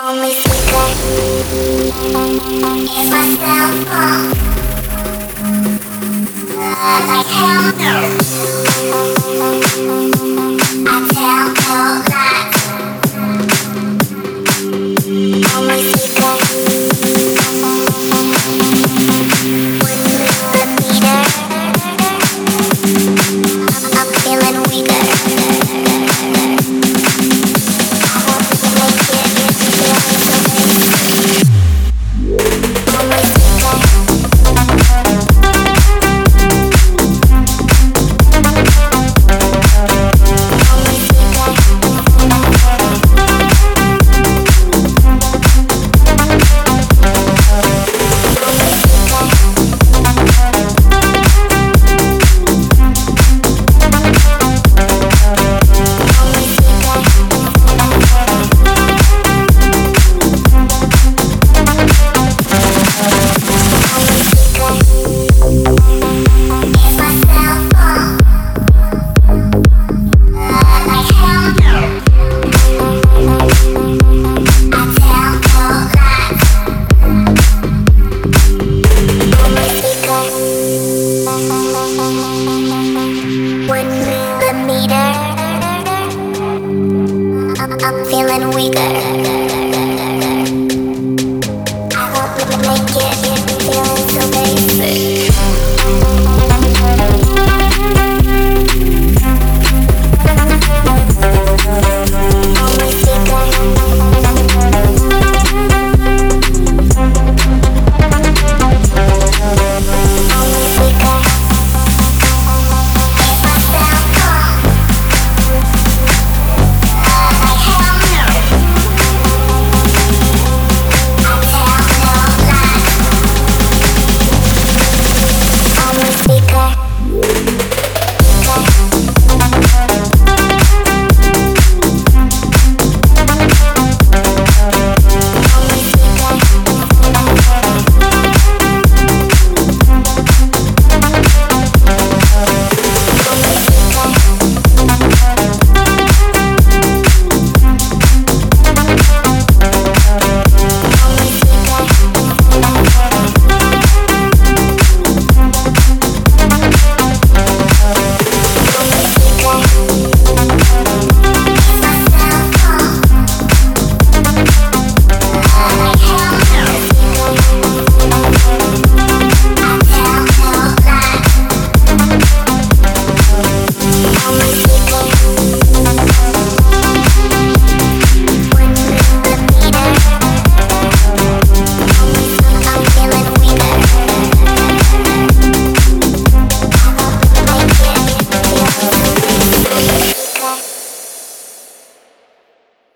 Only secret is myself wrong. I tell no. I tell no lies. Only secret when you lose the meter. I'm feeling weaker. I won't make it feeling so basic. Only secret. I'm feeling weaker. I won't make it feeling so basic.